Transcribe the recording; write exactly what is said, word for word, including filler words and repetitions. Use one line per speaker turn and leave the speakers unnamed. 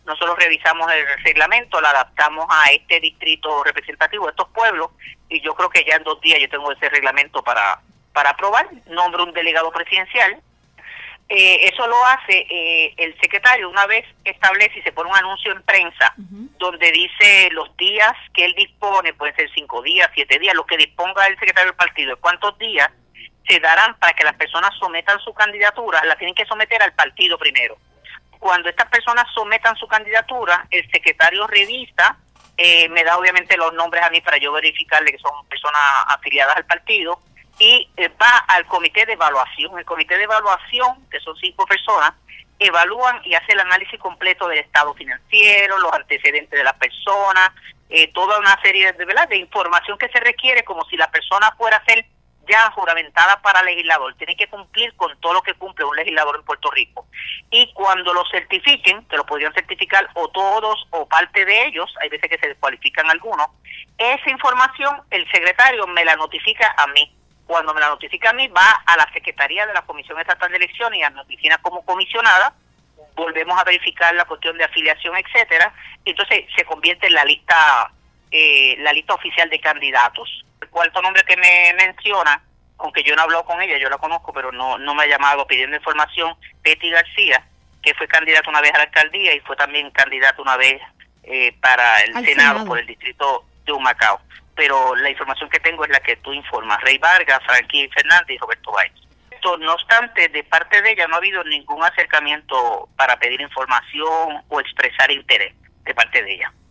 nosotros revisamos el reglamento, lo adaptamos a este distrito representativo, a estos pueblos, y yo creo que ya en dos días yo tengo ese reglamento para, para aprobar, nombro un delegado presidencial. Eh, eso lo hace eh, el secretario una vez establece y se pone un anuncio en prensa uh-huh. donde dice los días que él dispone, pueden ser cinco días, siete días, lo que disponga el secretario del partido, cuántos días se darán para que las personas sometan su candidatura, la tienen que someter al partido primero. Cuando estas personas sometan su candidatura, el secretario revisa, eh, me da obviamente los nombres a mí para yo verificarle que son personas afiliadas al partido, y eh, va al comité de evaluación. El comité de evaluación, que son cinco personas, evalúan y hace el análisis completo del estado financiero, los antecedentes de las personas, eh, toda una serie de, ¿verdad?, de información que se requiere, como si la persona fuera a ser ya juramentada para legislador. Tiene que cumplir con todo lo que cumple un legislador en Puerto Rico. Y cuando lo certifiquen, que lo podrían certificar o todos o parte de ellos, hay veces que se descualifican algunos, esa información el secretario me la notifica a mí. Cuando me la notifica a mí, va a la Secretaría de la Comisión Estatal de Elecciones y a mi oficina como comisionada, volvemos a verificar la cuestión de afiliación, etcétera, y entonces se convierte en la lista eh, la lista oficial de candidatos. El cuarto nombre que me menciona, aunque yo no he hablado con ella, yo la conozco, pero no no me ha llamado pidiendo información, Betty García, que fue candidata una vez a la alcaldía y fue también candidata una vez eh, para el Senado, Senado por el distrito de Humacao. Pero la información que tengo es la que tú informas, Rey Vargas, Frankie Fernández y Roberto Baez. No obstante, de parte de ella no ha habido ningún acercamiento para pedir información o expresar interés de parte de ella.